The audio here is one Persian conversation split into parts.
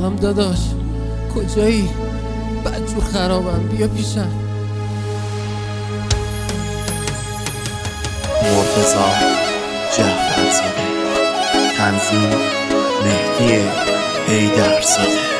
سلام داداش، کجایی؟ بدجور خرابم، بیا پیشم. مرتضی جعفرزاده، تنظیم مهدی حیدرزاده.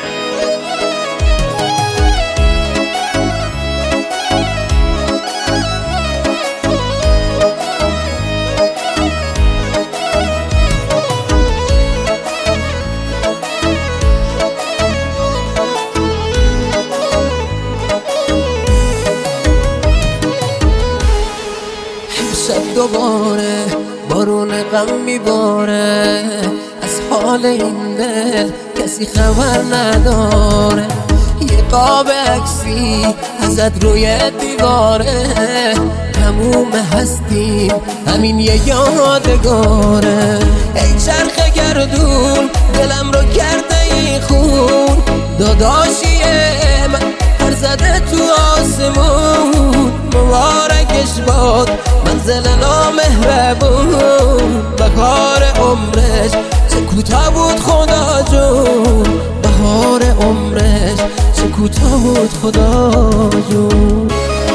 شب دوباره بارون غم میباره، از حال این دل کسی خبر نداره. یه قاب عکسی ازت روی دیواره، تموم هستیم همین یه یادگاره. ای چرخ گردون دلم رو کرده این خون، داداشی من پر زده تو آسمون. مبارکش باد منزل نامهربون، بهار عمرش چه کوتاه بود خدا جون. بهار عمرش چه کوتاه بود خدا جون.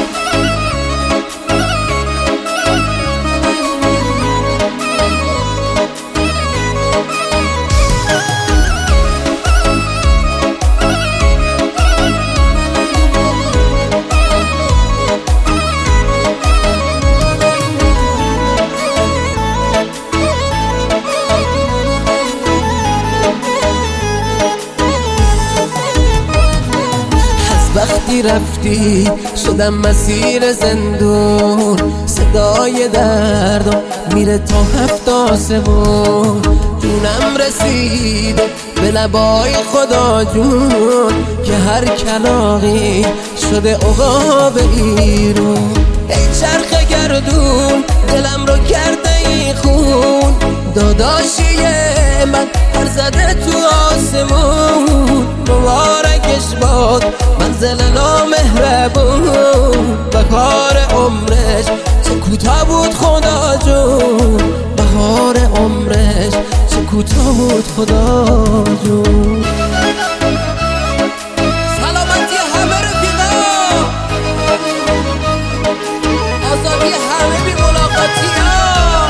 وقتی رفتی شدم مسیر زندون، صدای دردم میره تا 7 آسمون. جونم رسیده به لبای خدا جون، که هر کلاغی شده عقاب ایرون. ای چرخ گردون دلم رو کرده این خون، داداشی من پر زده تو آسمون. مبارکش باد منزل نامهربون، بهار عمرش چه کوتاه بود خدا جون. بهار عمرش چه کوتاه بود خدا جون. سلامتی همه رفیقا، آزادی همه بی ملاقاتی ها.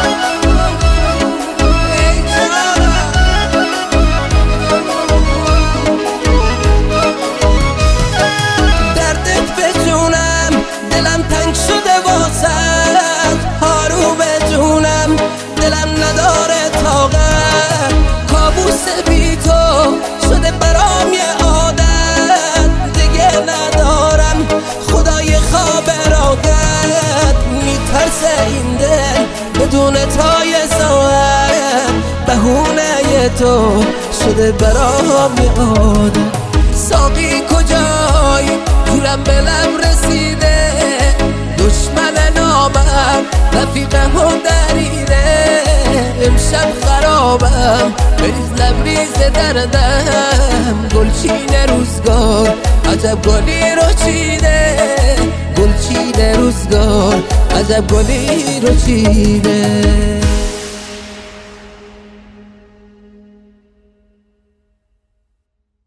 دلم تنگ شده واسد، هارو به جونم دلم نداره طاقت. کابوس بی تو شده برام یه عادت، دیگه ندارم خدای خواب راحت. میترسه این دل بدون تای ساعت، بهونه تو شده برام یه عادت. ساقی کجایی؟ جورم به لب رسیده، دشمن نامم رفیقم و دریده. امشب خرابم بریز لبریز دردم، گلچین روزگار عجب گلی رو چیده. گلچین روزگار عجب گلی رو چیده.